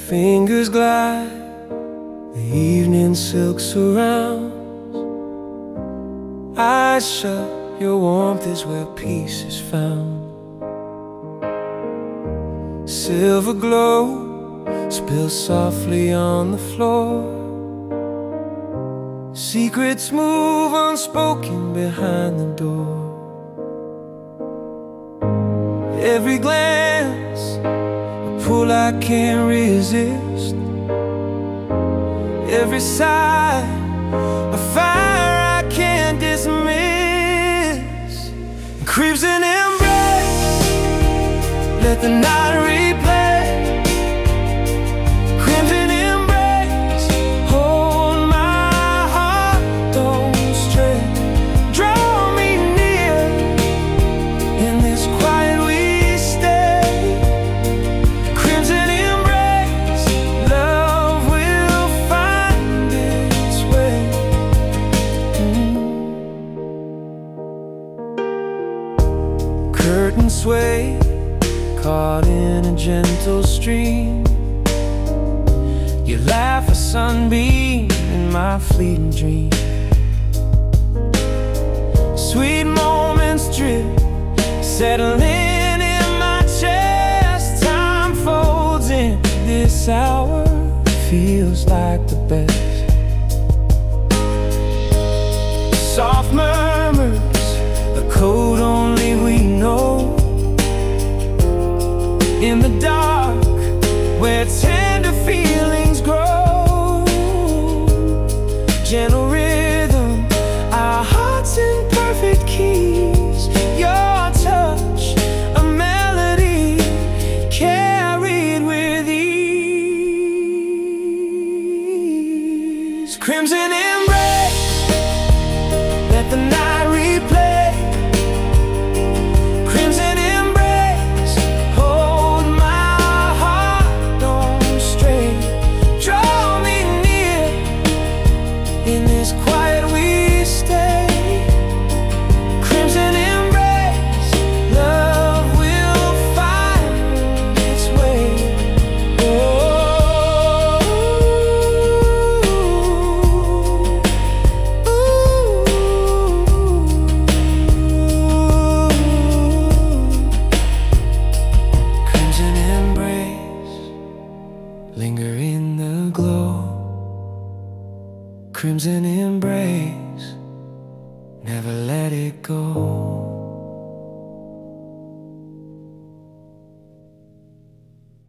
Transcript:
fingers glide, the evening silk surrounds. Eyes shut, your warmth is where peace is found. Silver glow spills softly on the floor. Secrets move unspoken behind the door. Every glance, a pull I can't resist. Every sigh, a fire I can't dismiss. Creeps an embrace, let the night replay. Crimson embrace, hold my heart, don't stray. Draw me near, in this quiet we stay. Crimson embrace, love will find its way. Curtains sway, caught in a gentle stream. You laugh a sunbeam in my fleeting dream. Sweet moments drip, settling in my chest. Time folds in, this hour feels like the best. Soft murmurs, a code only we know. In the dark, where tender feelings grow. Gentle rhythm, our hearts in perfect keys. Your touch, a melody carried with ease. Crimson embrace, let the night replay. Crimson embrace, hold my heart, don't stray. Draw me near, in this quiet we stay. Crimson embrace, love will find its way. Oh, crimson embrace, linger in the glow. Crimson embrace, never let it go.